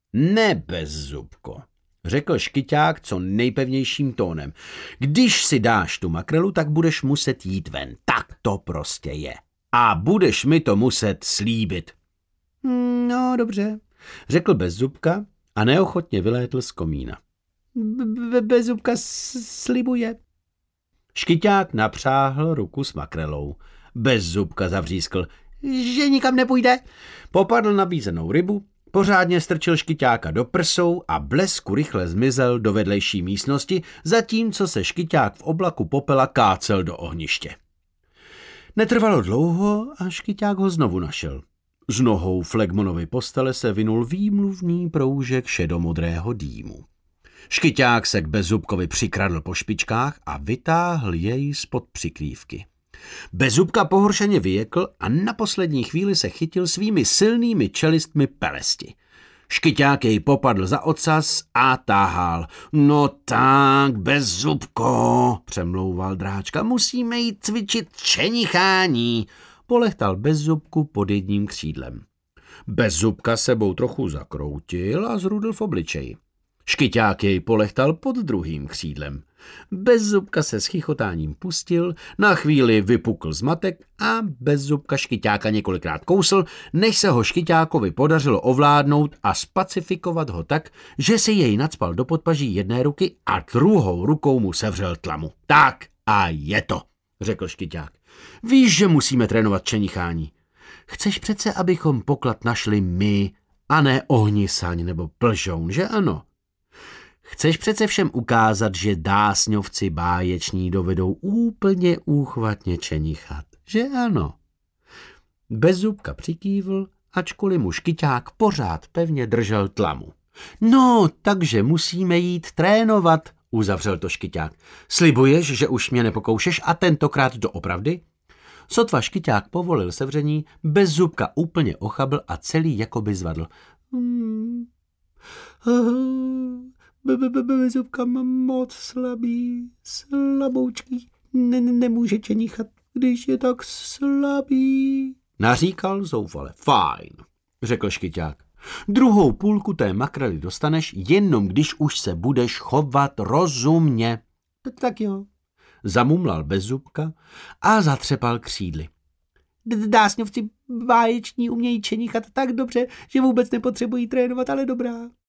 Ne, Bezzubko, řekl Škyťák co nejpevnějším tónem. Když si dáš tu makrelu, tak budeš muset jít ven. Tak to prostě je. A budeš mi to muset slíbit. No, dobře, řekl Bezzubka a neochotně vylétl z komína. Bezzubka slibuje. Škyťák napřáhl ruku s makrelou. Bezzubka zavřískl, že nikam nepůjde. Popadl nabízenou rybu, pořádně strčil Škyťáka do prsou a blesku rychle zmizel do vedlejší místnosti, zatímco se Škyťák v oblaku popela kácel do ohniště. Netrvalo dlouho a Škyťák ho znovu našel. Z nohou Flegmonovy postele se vinul výmluvný proužek šedomodrého dýmu. Škyťák se k Bezzubkovi přikradl po špičkách a vytáhl jej spod přikrývky. Bezzubka pohoršeně vyjekl a na poslední chvíli se chytil svými silnými čelistmi pelesti. Škyťák jej popadl za ocas a táhal. No tak, Bezzubko, přemlouval Dráčka, musíme jít cvičit čenichání. Polechtal Bezzubku pod jedním křídlem. Bezzubka sebou trochu zakroutil a zrudl v obličeji. Škyťák jej polechtal pod druhým křídlem. Bezzubka se s chichotáním pustil, na chvíli vypukl zmatek a Bezzubka Škyťáka několikrát kousl, než se ho Škyťákovi podařilo ovládnout a spacifikovat ho tak, že si jej nacpal do podpaží jedné ruky a druhou rukou mu sevřel tlamu. Tak a je to, řekl Škyťák. Víš, že musíme trénovat čenichání. Chceš přece, abychom poklad našli my, a ne Ohnisaň nebo Plžoun, že ano? Chceš přece všem ukázat, že dásňovci báječní dovedou úplně úchvatně čenichat, že ano? Bezzubka přikývl, ačkoliv mu Škyťák pořád pevně držel tlamu. No, takže musíme jít trénovat, uzavřel to Škyťák. Slibuješ, že už mě nepokoušeš a tentokrát doopravdy? Sotva Škyťák povolil sevření, Bezzubka úplně ochabl a celý jakoby zvadl. Bezzubka moc slabý, slaboučký, nemůže čenichat, když je tak slabý. Naříkal zoufale. Fajn, řekl Škyťák. Druhou půlku té makrely dostaneš, jenom když už se budeš chovat rozumně. Tak jo, zamumlal Bezzubka a zatřepal křídly. Dásňovci báječní umějí čenichat tak dobře, že vůbec nepotřebují trénovat, ale dobrá.